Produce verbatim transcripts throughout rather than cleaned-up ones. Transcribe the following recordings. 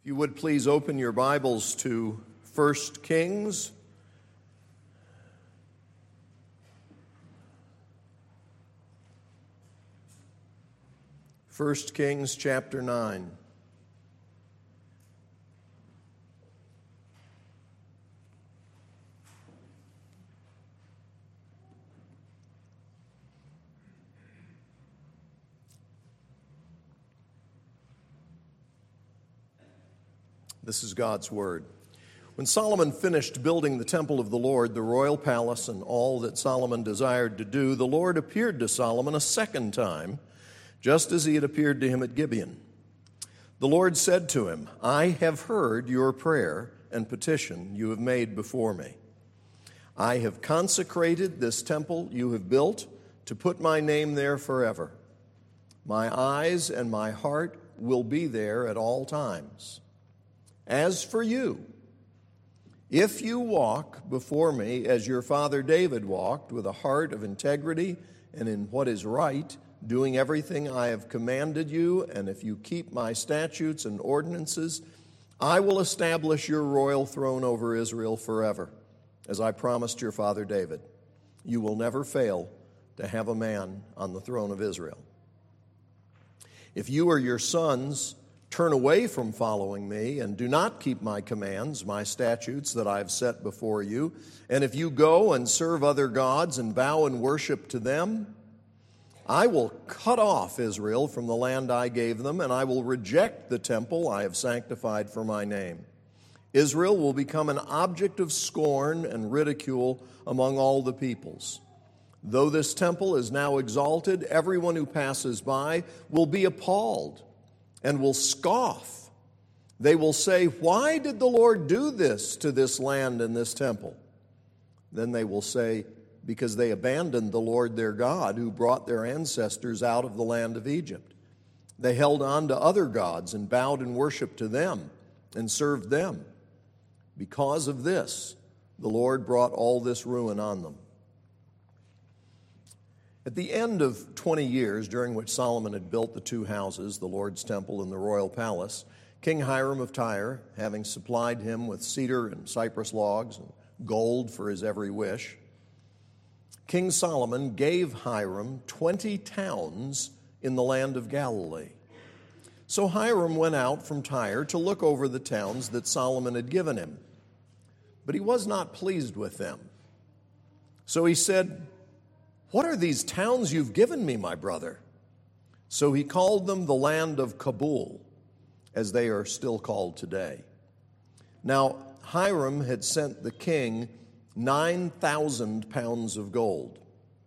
You would please open your Bibles to First Kings. First Kings chapter nine. This is God's word. When Solomon finished building the temple of the Lord, the royal palace, and all that Solomon desired to do, the Lord appeared to Solomon a second time, just as he had appeared to him at Gibeon. The Lord said to him, I have heard your prayer and petition you have made before me. I have consecrated this temple you have built to put my name there forever. My eyes and my heart will be there at all times. As for you, if you walk before me as your father David walked, with a heart of integrity and in what is right, doing everything I have commanded you, and if you keep my statutes and ordinances, I will establish your royal throne over Israel forever, as I promised your father David. You will never fail to have a man on the throne of Israel. If you or your sons turn away from following me and do not keep my commands, my statutes that I have set before you, and if you go and serve other gods and bow and worship to them, I will cut off Israel from the land I gave them, and I will reject the temple I have sanctified for my name. Israel will become an object of scorn and ridicule among all the peoples. Though this temple is now exalted, everyone who passes by will be appalled and will scoff. They will say, why did the Lord do this to this land and this temple? Then they will say, because they abandoned the Lord their God, who brought their ancestors out of the land of Egypt. They held on to other gods and bowed and worshiped to them and served them. Because of this, the Lord brought all this ruin on them. At the end of twenty years, during which Solomon had built the two houses, the Lord's temple and the royal palace, King Hiram of Tyre, having supplied him with cedar and cypress logs and gold for his every wish, King Solomon gave Hiram twenty towns in the land of Galilee. So Hiram went out from Tyre to look over the towns that Solomon had given him, but he was not pleased with them. So he said, what are these towns you've given me, my brother? So he called them the land of Kabul, as they are still called today. Now Hiram had sent the king nine thousand pounds of gold.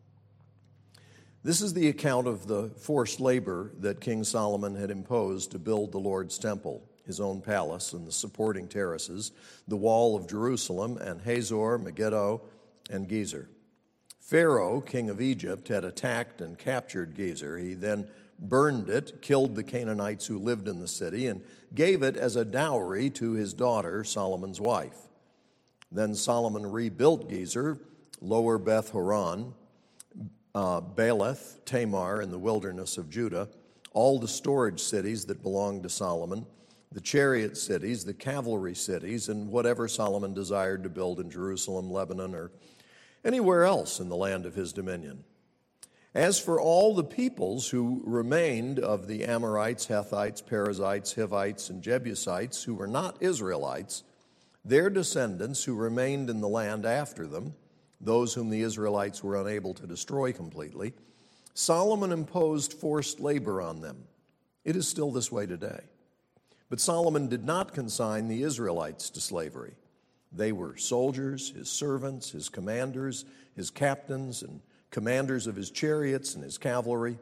This is the account of the forced labor that King Solomon had imposed to build the Lord's temple, his own palace and the supporting terraces, the wall of Jerusalem, and Hazor, Megiddo, and Gezer. Pharaoh, king of Egypt, had attacked and captured Gezer. He then burned it, killed the Canaanites who lived in the city, and gave it as a dowry to his daughter, Solomon's wife. Then Solomon rebuilt Gezer, Lower Beth Horon, uh, Baalath, Tamar in the wilderness of Judah, all the storage cities that belonged to Solomon, the chariot cities, the cavalry cities, and whatever Solomon desired to build in Jerusalem, Lebanon, or anywhere else in the land of his dominion. As for all the peoples who remained of the Amorites, Hethites, Perizzites, Hivites, and Jebusites, who were not Israelites, their descendants who remained in the land after them, those whom the Israelites were unable to destroy completely, Solomon imposed forced labor on them. It is still this way today. But Solomon did not consign the Israelites to slavery. They were soldiers, his servants, his commanders, his captains, and commanders of his chariots and his cavalry.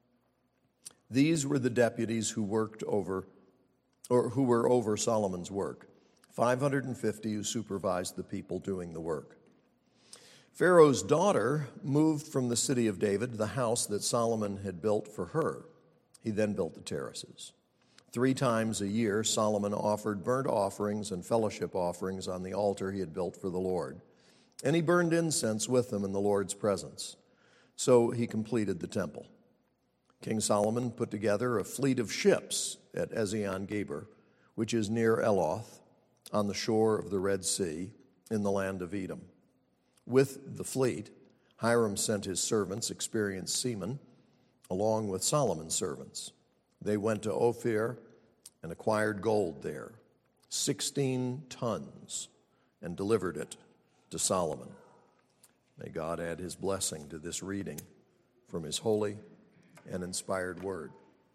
These were the deputies who worked over, or who were over Solomon's work, five hundred fifty who supervised the people doing the work. Pharaoh's daughter moved from the city of David to the house that Solomon had built for her. He then built the terraces. Three times a year, Solomon offered burnt offerings and fellowship offerings on the altar he had built for the Lord. And he burned incense with them in the Lord's presence. So he completed the temple. King Solomon put together a fleet of ships at Ezion-Geber, which is near Eloth, on the shore of the Red Sea, in the land of Edom. With the fleet, Hiram sent his servants, experienced seamen, along with Solomon's servants. They went to Ophir and acquired gold there, sixteen tons, and delivered it to Solomon. May God add his blessing to this reading from his holy and inspired word.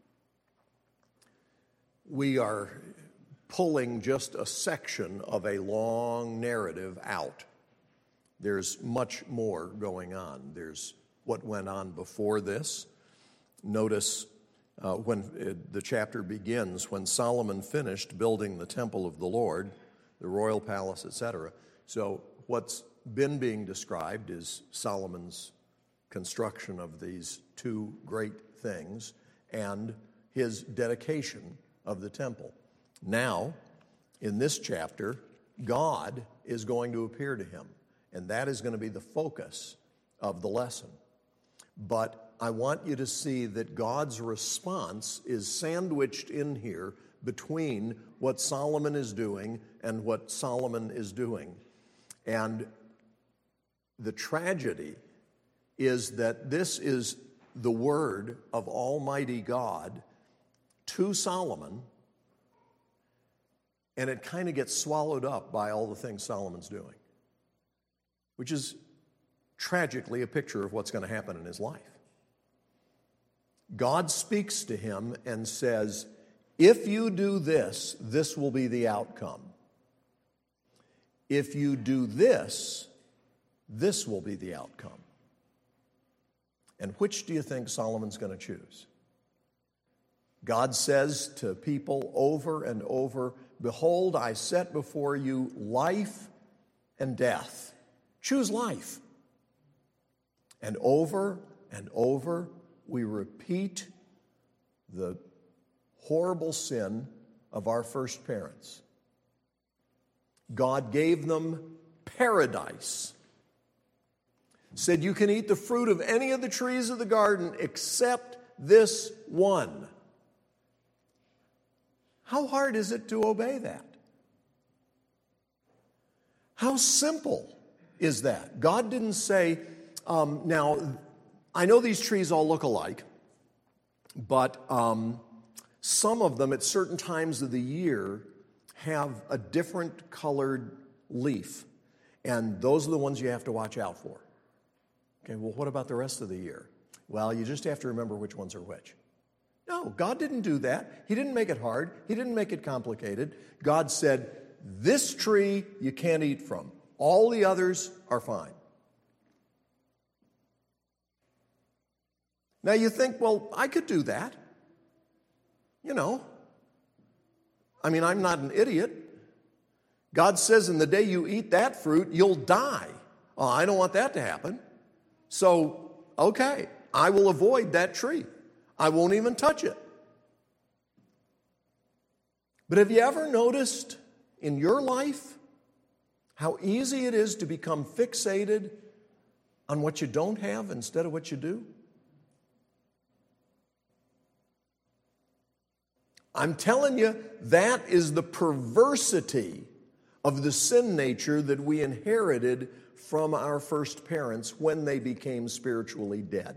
We are pulling just a section of a long narrative out. There's much more going on. There's what went on before this. Notice uh, when it, the chapter begins, when Solomon finished building the temple of the Lord, the royal palace, et cetera. So what's been being described is Solomon's construction of these two great things and his dedication of the temple. Now, in this chapter, God is going to appear to him, and that is going to be the focus of the lesson. But I want you to see that God's response is sandwiched in here between what Solomon is doing and what Solomon is doing. And the tragedy is that this is the word of Almighty God to Solomon, and it kind of gets swallowed up by all the things Solomon's doing, which is tragically a picture of what's going to happen in his life. God speaks to him and says, if you do this, this will be the outcome. If you do this, this will be the outcome. And which do you think Solomon's going to choose? God says to people over and over, behold, I set before you life and death. Choose life. And over and over, we repeat the horrible sin of our first parents. God gave them paradise. Said you can eat the fruit of any of the trees of the garden except this one. How hard is it to obey that? How simple is that? God didn't say, um, now, I know these trees all look alike, but um, some of them at certain times of the year have a different colored leaf, and those are the ones you have to watch out for. Okay, well, what about the rest of the year? Well, you just have to remember which ones are which. No, God didn't do that. He didn't make it hard. He didn't make it complicated. God said, this tree you can't eat from. All the others are fine. Now you think, well, I could do that. You know, I mean, I'm not an idiot. God says in the day you eat that fruit, you'll die. Oh, I don't want that to happen. So, okay, I will avoid that tree. I won't even touch it. But have you ever noticed in your life how easy it is to become fixated on what you don't have instead of what you do? I'm telling you, that is the perversity of the sin nature that we inherited from our first parents when they became spiritually dead.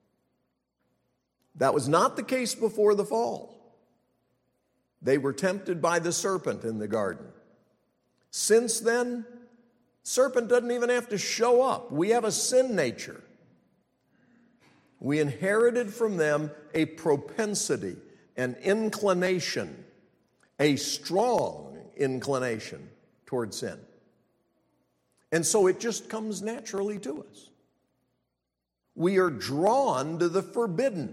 That was not the case before the fall. They were tempted by the serpent in the garden. Since then, serpent doesn't even have to show up. We have a sin nature. We inherited from them a propensity, an inclination, a strong inclination toward sin. And so it just comes naturally to us. We are drawn to the forbidden.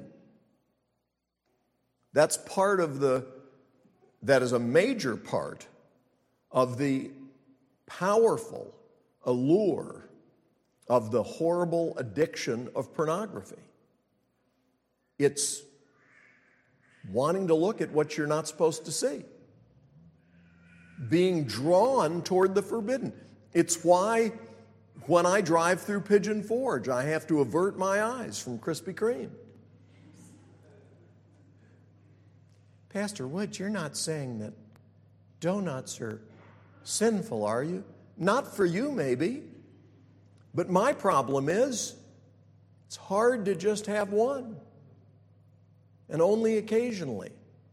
That's part of the, that is a major part of the powerful allure of the horrible addiction of pornography. It's wanting to look at what you're not supposed to see. Being drawn toward the forbidden. It's why when I drive through Pigeon Forge, I have to avert my eyes from Krispy Kreme. Pastor Woods, you're not saying that Donuts are sinful, are you? Not for you, maybe. But my problem is, it's hard to just have one. And only occasionally.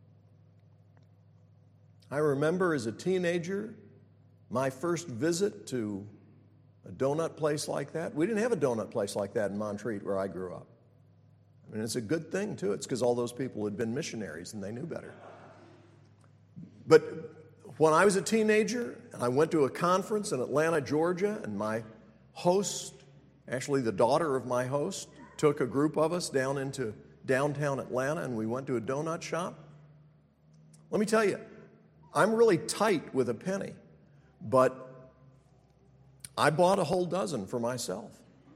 I remember as a teenager, my first visit to a donut place like that. We didn't have a donut place like that in Montreat where I grew up. I mean, it's a good thing, too. It's because all those people had been missionaries and they knew better. But when I was a teenager, I went to a conference in Atlanta, Georgia, and my host, actually the daughter of my host, took a group of us down into downtown Atlanta, and we went to a donut shop. Let me tell you, I'm really tight with a penny, but I bought a whole dozen for myself.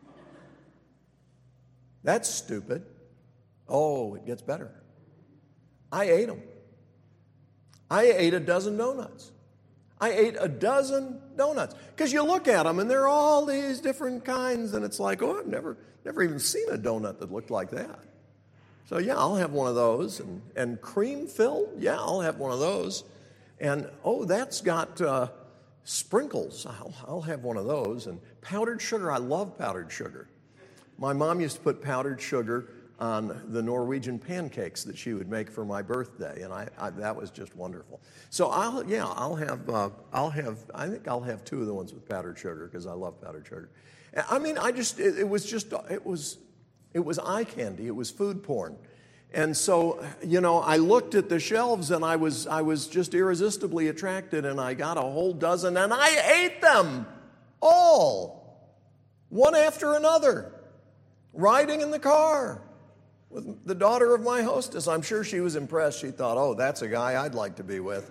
That's stupid. Oh, it gets better. I ate them. I ate a dozen donuts. I ate a dozen donuts. Because you look at them, and they're all these different kinds, and it's like, oh, I've never, never even seen a donut that looked like that. So, yeah, I'll have one of those. And, and cream-filled, yeah, I'll have one of those. And, oh, that's got uh, sprinkles. I'll, I'll have one of those. And powdered sugar, I love powdered sugar. My mom used to put powdered sugar on the Norwegian pancakes that she would make for my birthday, and I, I that was just wonderful. So I'll yeah I'll have uh, I'll have I think I'll have two of the ones with powdered sugar because I love powdered sugar. I mean I just it, it was just it was it was eye candy. It was food porn, and so you know I looked at the shelves and I was I was just irresistibly attracted, and I got a whole dozen and I ate them all, one after another, riding in the car with the daughter of my hostess. I'm sure she was impressed. She thought, oh, that's a guy I'd like to be with.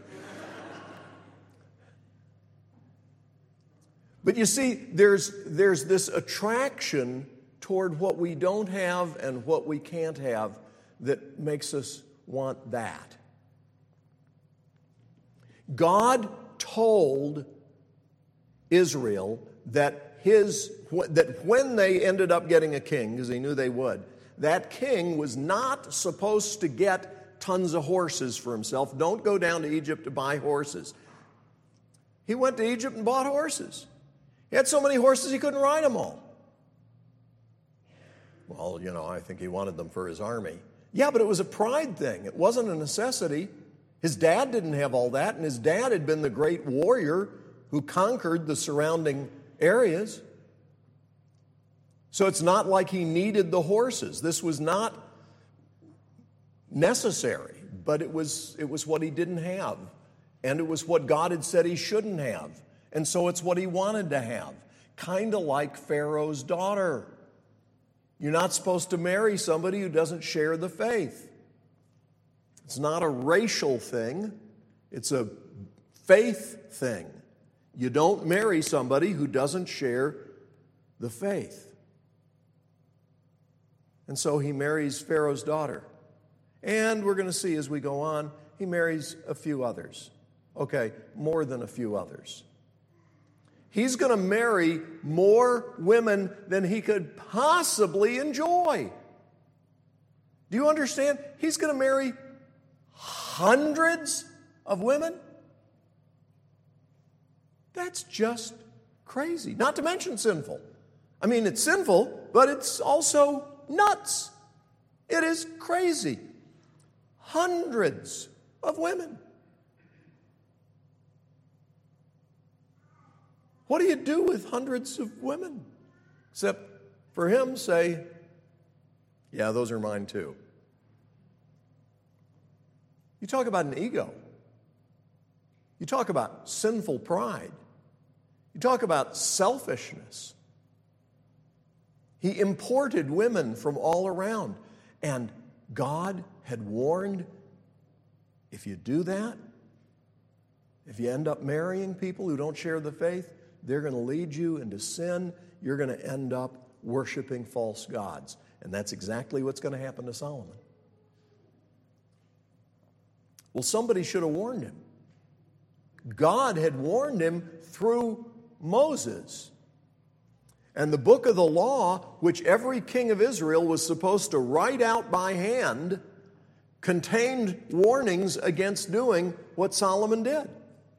But you see, there's, there's this attraction toward what we don't have and what we can't have that makes us want that. God told Israel that, his, that when they ended up getting a king, because he knew they would, that king was not supposed to get tons of horses for himself. Don't go down to Egypt to buy horses. He went to Egypt and bought horses. He had so many horses he couldn't ride them all. Well, you know, I think he wanted them for his army. Yeah, but it was a pride thing. It wasn't a necessity. His dad didn't have all that, and his dad had been the great warrior who conquered the surrounding areas. So it's not like he needed the horses. This was not necessary, but it was, it was what he didn't have. And it was what God had said he shouldn't have. And so it's what he wanted to have. Kind of like Pharaoh's daughter. You're not supposed to marry somebody who doesn't share the faith. It's not a racial thing. It's a faith thing. You don't marry somebody who doesn't share the faith. And so he marries Pharaoh's daughter. And we're going to see as we go on, he marries a few others. Okay, more than a few others. He's going to marry more women than he could possibly enjoy. Do you understand? He's going to marry hundreds of women? That's just crazy. Not to mention sinful. I mean, it's sinful, but it's also nuts. It is crazy. Hundreds of women. What do you do with hundreds of women? Except for him say, yeah, those are mine too. You talk about an ego. You talk about sinful pride. You talk about selfishness. He imported women from all around. And God had warned, if you do that, if you end up marrying people who don't share the faith, they're going to lead you into sin. You're going to end up worshiping false gods. And that's exactly what's going to happen to Solomon. Well, somebody should have warned him. God had warned him through Moses. And the book of the law, which every king of Israel was supposed to write out by hand, contained warnings against doing what Solomon did.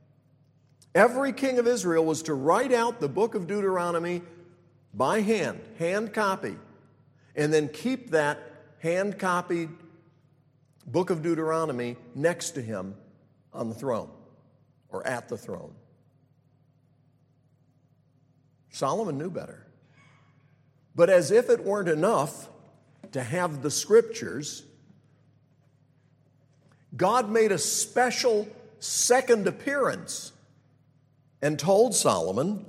Every king of Israel was to write out the book of Deuteronomy by hand, hand copy, and then keep that hand-copied book of Deuteronomy next to him on the throne or at the throne. Solomon knew better. But as if it weren't enough to have the scriptures, God made a special second appearance and told Solomon,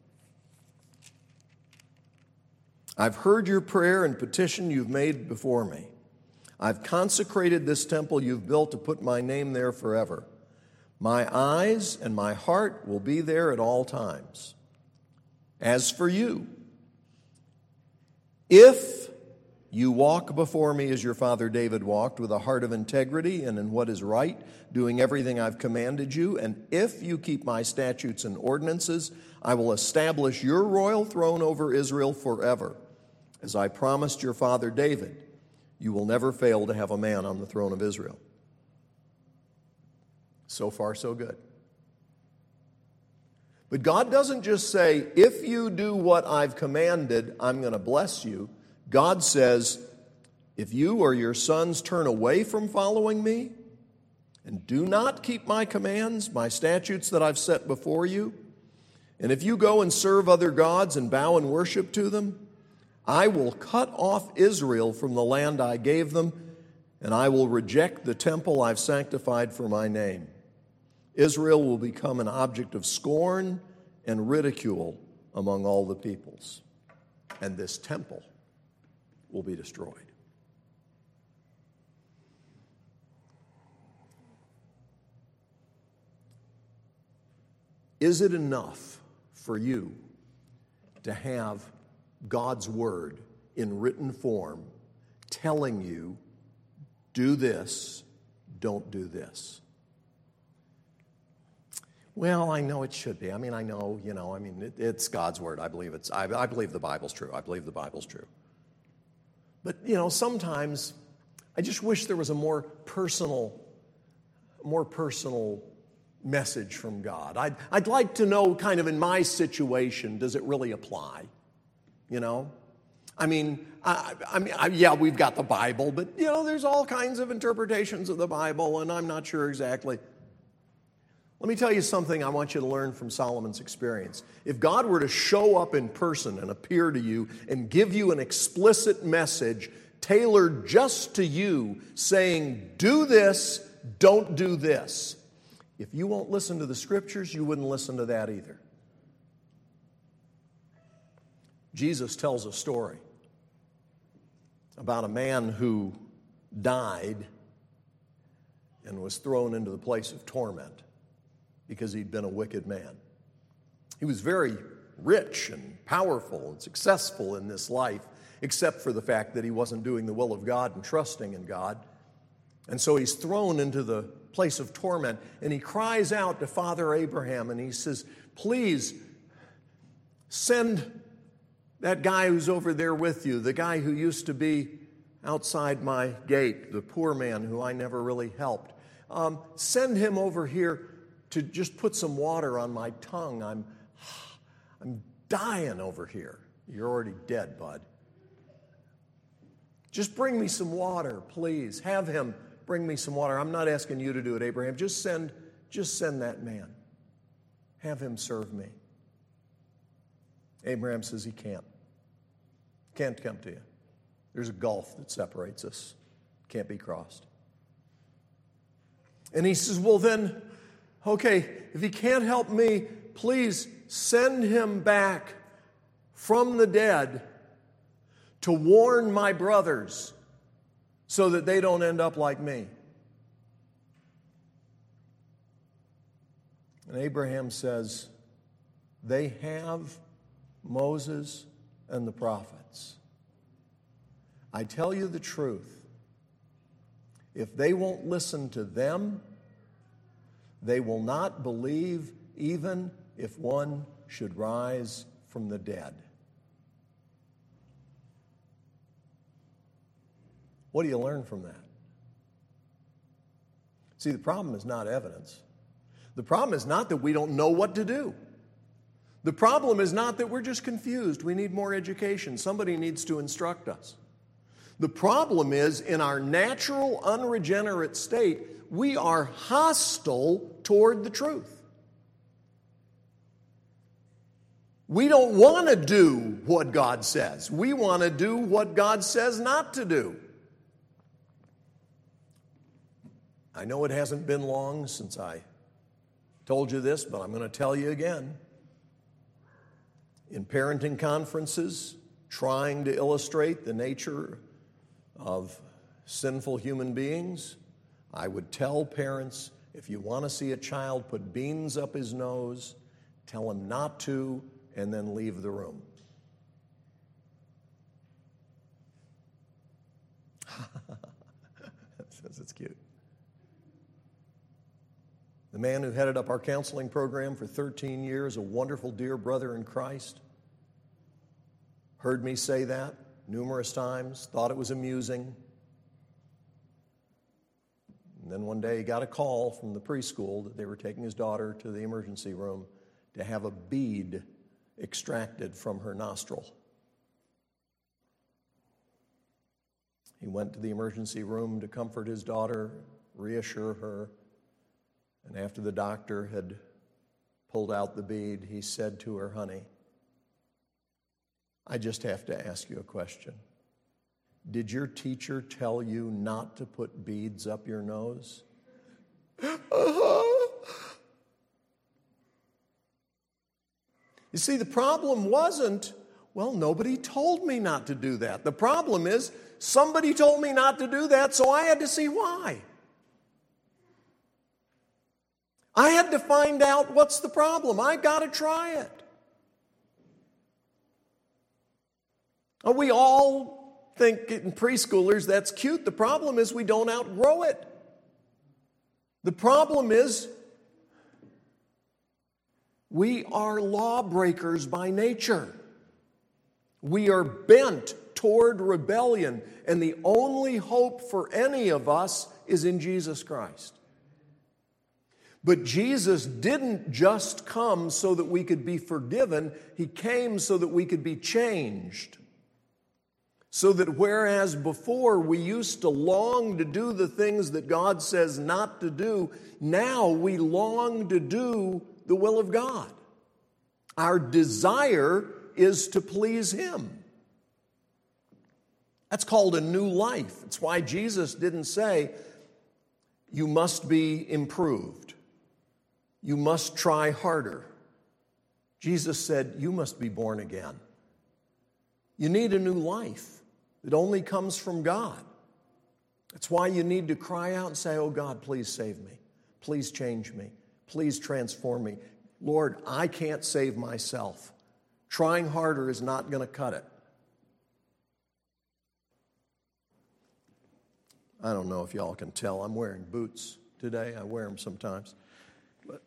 I've heard your prayer and petition you've made before me. I've consecrated this temple you've built to put my name there forever. My eyes and my heart will be there at all times. As for you, if you walk before me as your father David walked, with a heart of integrity and in what is right, doing everything I've commanded you, and if you keep my statutes and ordinances, I will establish your royal throne over Israel forever. As I promised your father David, you will never fail to have a man on the throne of Israel. So far, so good. But God doesn't just say, if you do what I've commanded, I'm going to bless you. God says, if you or your sons turn away from following me and do not keep my commands, my statutes that I've set before you, and if you go and serve other gods and bow and worship to them, I will cut off Israel from the land I gave them, and I will reject the temple I've sanctified for my name. Israel will become an object of scorn and ridicule among all the peoples, and this temple will be destroyed. Is it enough for you to have God's word in written form telling you, do this, don't do this? Well, I know it should be. I mean, I know, you know, I mean, it, it's God's word. I believe it's, I, I believe the Bible's true. I believe the Bible's true. But, you know, sometimes I just wish there was a more personal, more personal message from God. I'd, I'd like to know, kind of in my situation, does it really apply? You know? I mean, I, I mean, I, yeah, we've got the Bible, but, you know, there's all kinds of interpretations of the Bible, and I'm not sure exactly. Let me tell you something I want you to learn from Solomon's experience. If God were to show up in person and appear to you and give you an explicit message tailored just to you, saying, do this, don't do this, if you won't listen to the scriptures, you wouldn't listen to that either. Jesus tells a story about a man who died and was thrown into the place of torment because he'd been a wicked man. He was very rich and powerful and successful in this life, except for the fact that he wasn't doing the will of God and trusting in God. And so he's thrown into the place of torment, and he cries out to Father Abraham, and he says, please send that guy who's over there with you, the guy who used to be outside my gate, the poor man who I never really helped. Um, send him over here to just put some water on my tongue. I'm, I'm dying over here. You're already dead, bud. Just bring me some water, please. Have him bring me some water. I'm not asking you to do it, Abraham. Just send, just send that man. Have him serve me. Abraham says he can't. Can't come to you. There's a gulf that separates us. Can't be crossed. And he says, well then, okay, if he can't help me, please send him back from the dead to warn my brothers so that they don't end up like me. And Abraham says, they have Moses and the prophets. I tell you the truth. If they won't listen to them, they will not believe even if one should rise from the dead. What do you learn from that? See, the problem is not evidence. The problem is not that we don't know what to do. The problem is not that we're just confused. We need more education. Somebody needs to instruct us. The problem is, in our natural, unregenerate state, we are hostile toward the truth. We don't want to do what God says. We want to do what God says not to do. I know it hasn't been long since I told you this, but I'm going to tell you again. In parenting conferences, trying to illustrate the nature of sinful human beings, I would tell parents, if you want to see a child put beans up his nose, tell him not to, and then leave the room. That's cute. The man who headed up our counseling program for thirteen years, a wonderful dear brother in Christ, heard me say that numerous times, thought it was amusing. And then one day he got a call from the preschool that they were taking his daughter to the emergency room to have a bead extracted from her nostril. He went to the emergency room to comfort his daughter, reassure her, and after the doctor had pulled out the bead, he said to her, "Honey, I just have to ask you a question. Did your teacher tell you not to put beads up your nose?" Uh-huh. You see, the problem wasn't, well, nobody told me not to do that. The problem is, somebody told me not to do that, so I had to see why. I had to find out what's the problem. I got to try it. We all think in preschoolers that's cute. The problem is we don't outgrow it. The problem is we are lawbreakers by nature. We are bent toward rebellion, and the only hope for any of us is in Jesus Christ. But Jesus didn't just come so that we could be forgiven. He came so that we could be changed. So that whereas before we used to long to do the things that God says not to do, now we long to do the will of God. Our desire is to please Him. That's called a new life. It's why Jesus didn't say, you must be improved. You must try harder. Jesus said, you must be born again. You need a new life. It only comes from God. That's why you need to cry out and say, oh God, please save me. Please change me. Please transform me. Lord, I can't save myself. Trying harder is not going to cut it. I don't know if y'all can tell. I'm wearing boots today. I wear them sometimes. But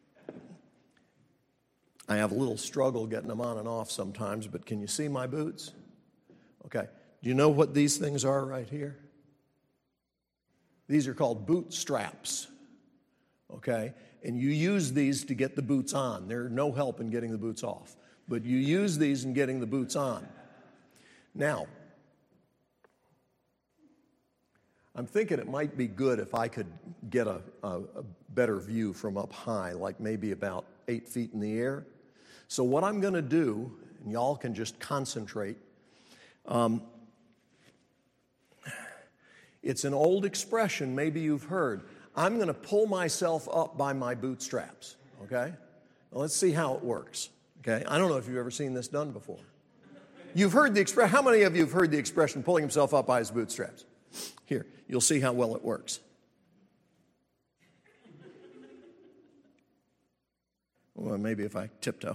I have a little struggle getting them on and off sometimes. But can you see my boots? Okay. Do you know what these things are right here? These are called boot straps. Okay? And you use these to get the boots on. There's no help in getting the boots off. But you use these in getting the boots on. Now, I'm thinking it might be good if I could get a, a, a better view from up high, like maybe about eight feet in the air. So what I'm going to do, and y'all can just concentrate, um, it's an old expression maybe you've heard. I'm going to pull myself up by my bootstraps, okay? Well, let's see how it works, okay? I don't know if you've ever seen this done before. You've heard the expression. How many of you have heard the expression pulling himself up by his bootstraps? Here, you'll see how well it works. Well, maybe if I tiptoe.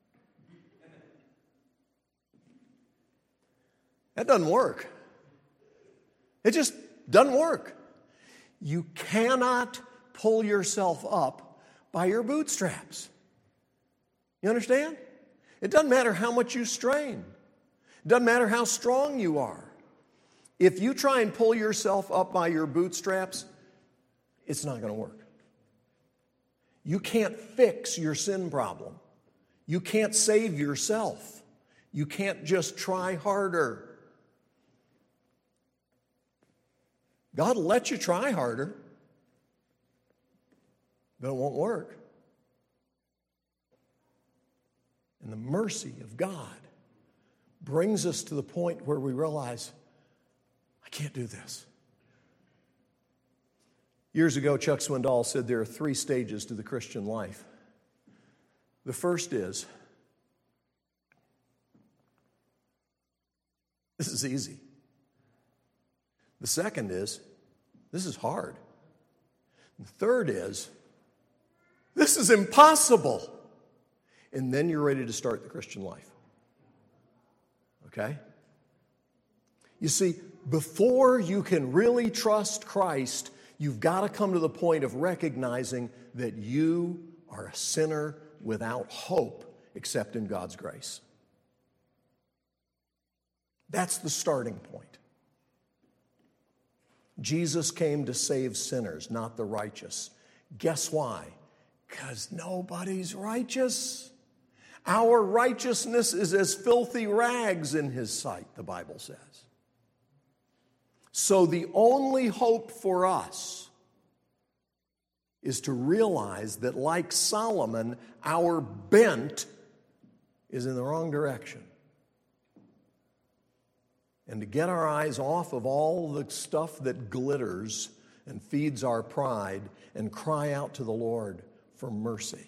That doesn't work. It just doesn't work. You cannot pull yourself up by your bootstraps. You understand? It doesn't matter how much you strain. It doesn't matter how strong you are. If you try and pull yourself up by your bootstraps, it's not going to work. You can't fix your sin problem. You can't save yourself. You can't just try harder. God will let you try harder, but it won't work. And the mercy of God brings us to the point where we realize, I can't do this. Years ago, Chuck Swindoll said there are three stages to the Christian life. The first is, this is easy. The second is, this is hard. The third is, this is impossible. And then you're ready to start the Christian life. Okay? You see, before you can really trust Christ, you've got to come to the point of recognizing that you are a sinner without hope except in God's grace. That's the starting point. Jesus came to save sinners, not the righteous. Guess why? Because nobody's righteous. Our righteousness is as filthy rags in His sight, the Bible says. So the only hope for us is to realize that, like Solomon, our bent is in the wrong direction. And to get our eyes off of all the stuff that glitters and feeds our pride and cry out to the Lord for mercy.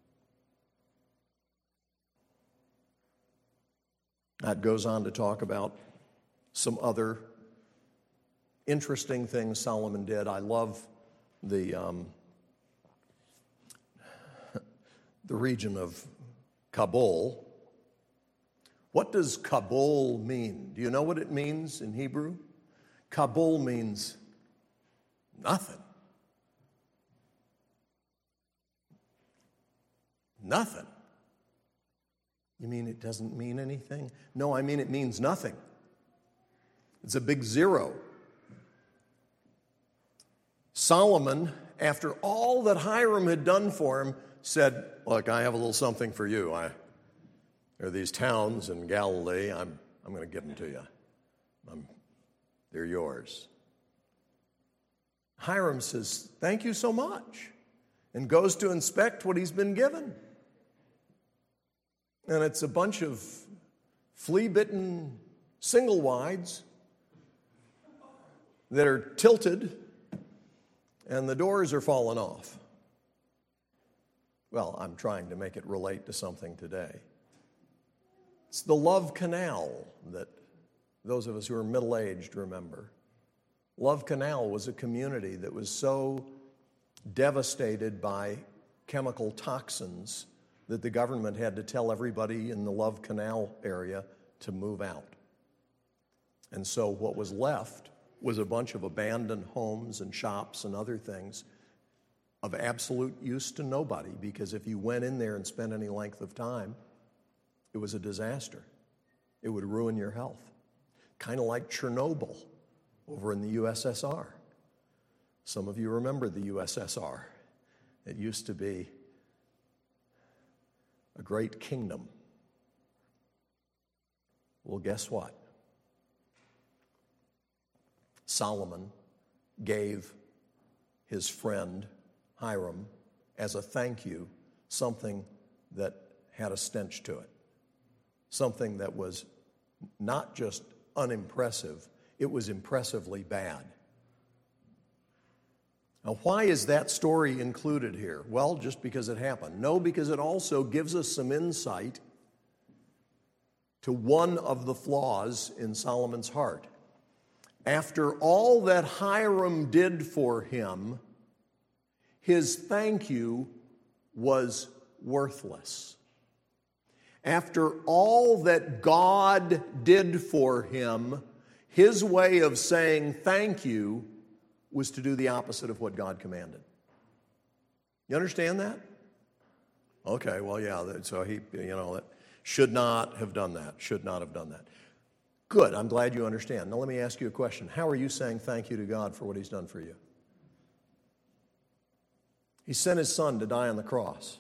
That goes on to talk about some other interesting things Solomon did. I love the, um, the region of Kabul. What does Kabul mean? Do you know what it means in Hebrew? Kabul means nothing. Nothing. You mean it doesn't mean anything? No, I mean it means nothing. It's a big zero. Solomon, after all that Hiram had done for him, said, look, I have a little something for you. I, there are these towns in Galilee. I'm, I'm going to give them to you. I'm, they're yours. Hiram says, thank you so much, and goes to inspect what he's been given. And it's a bunch of flea-bitten single wides that are tilted, and the doors are falling off. Well, I'm trying to make it relate to something today. It's the Love Canal that those of us who are middle-aged remember. Love Canal was a community that was so devastated by chemical toxins that the government had to tell everybody in the Love Canal area to move out. And so what was left was a bunch of abandoned homes and shops and other things of absolute use to nobody, because if you went in there and spent any length of time, it was a disaster. It would ruin your health. Kind of like Chernobyl over in the U S S R. Some of you remember the U S S R. It used to be a great kingdom. Well, guess what? Solomon gave his friend Hiram, as a thank you, something that had a stench to it. Something that was not just unimpressive, it was impressively bad. Now, why is that story included here? Well, just because it happened. No, because it also gives us some insight to one of the flaws in Solomon's heart. After all that Hiram did for him, his thank you was worthless. After all that God did for him, his way of saying thank you was to do the opposite of what God commanded. You understand that? Okay, well, yeah, so he, you know, should not have done that, should not have done that. Good, I'm glad you understand. Now let me ask you a question. How are you saying thank you to God for what He's done for you? He sent his son to die on the cross.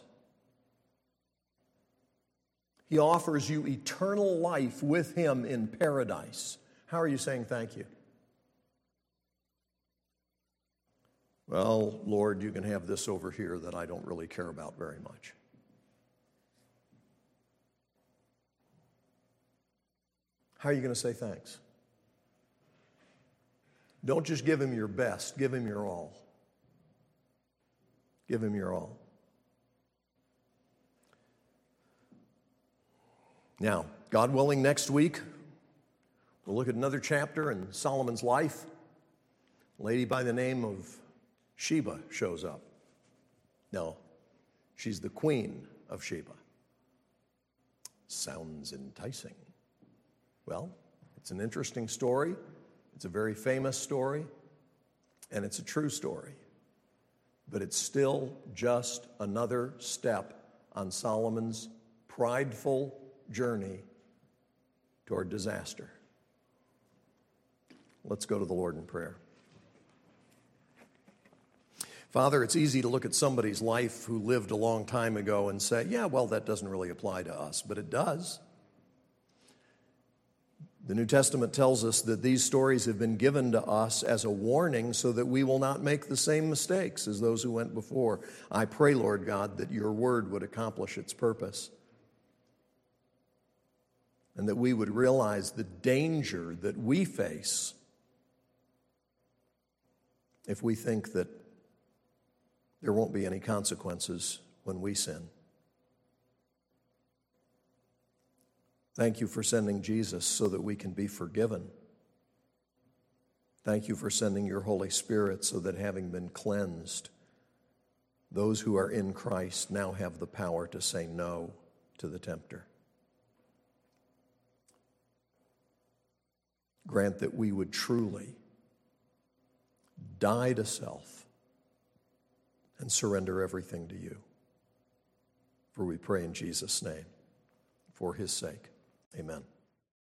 He offers you eternal life with him in paradise. How are you saying thank you? Well, Lord, you can have this over here that I don't really care about very much. How are you going to say thanks? Don't just give him your best, give him your all. Give him your all. Now, God willing, next week, we'll look at another chapter in Solomon's life. A lady by the name of Sheba shows up. No, she's the queen of Sheba. Sounds enticing. Well, it's an interesting story. It's a very famous story, and it's a true story. But it's still just another step on Solomon's prideful journey toward disaster. Let's go to the Lord in prayer. Father, it's easy to look at somebody's life who lived a long time ago and say, yeah, well, that doesn't really apply to us, but it does. The New Testament tells us that these stories have been given to us as a warning so that we will not make the same mistakes as those who went before. I pray, Lord God, that your word would accomplish its purpose and that we would realize the danger that we face if we think that there won't be any consequences when we sin. Thank you for sending Jesus so that we can be forgiven. Thank you for sending your Holy Spirit so that having been cleansed, those who are in Christ now have the power to say no to the tempter. Grant that we would truly die to self and surrender everything to you. For we pray in Jesus' name, for his sake. Amen.